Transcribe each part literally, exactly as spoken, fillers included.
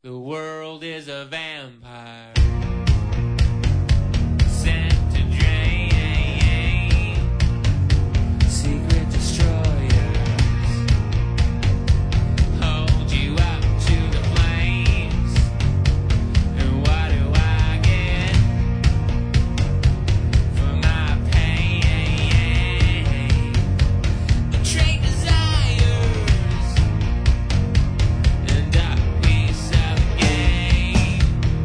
The world is a vampire sent to drain. Secret destroyers hold you up to the flames. And what do I get for my pain? Betrayed desires and dark piece of game.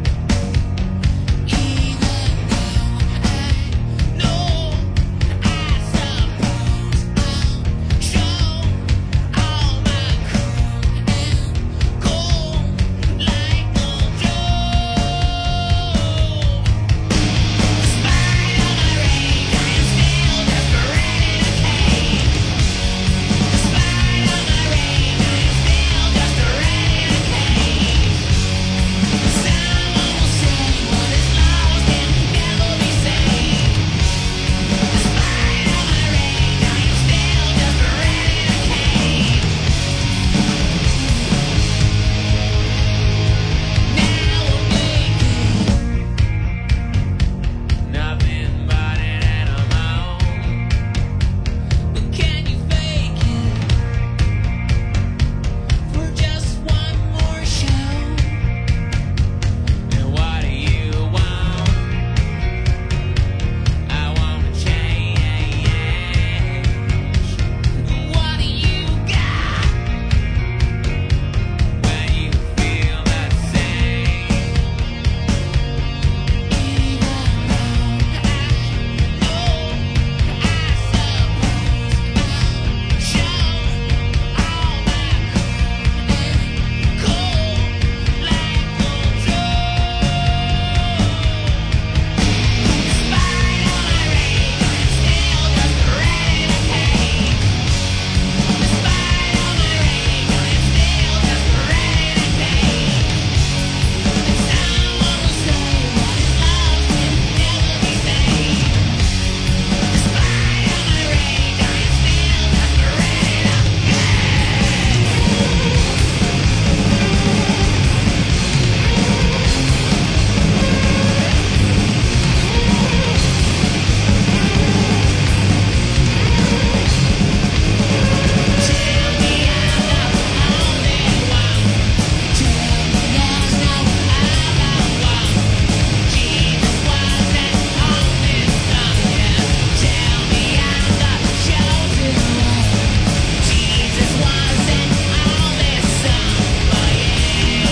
Even though I know, I suppose I'll show all my crew and go like a joke. Despite all my rage, I am still just a rat in a cage. Despite all my rage, I am still just a rat in a cage. Someone will say what is lost can never be saved. Despite all my rage, I am still just a rat in a cage. Now awaken, nothing but an animal. But can you fake it for just one more show? And what do you want? I want to change. What do you got when you feel the same? Even though I know, I suppose I'll show all my crew and go like a joke. Despite all my rage, I'm still just a rat in a cage. Despite all my rage, I'm still just a rat in a cage. Someone will say what is lost can never be saved. Despite all my rage, I am still just a rat in a Tell me I'm the only one. Tell me there's no other one. Jesus wasn't on this song, yeah. Tell me I'm the chosen one. Jesus wasn't on this song, oh yeah.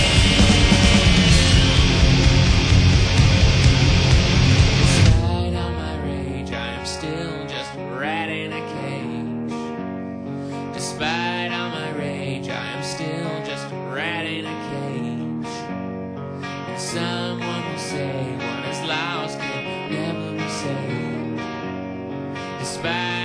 Despite all my rage, I am still just a rat in a cage. Despite all my rage, I am still just a rat in a cage. And someone will say what is lost can never be saved. Despite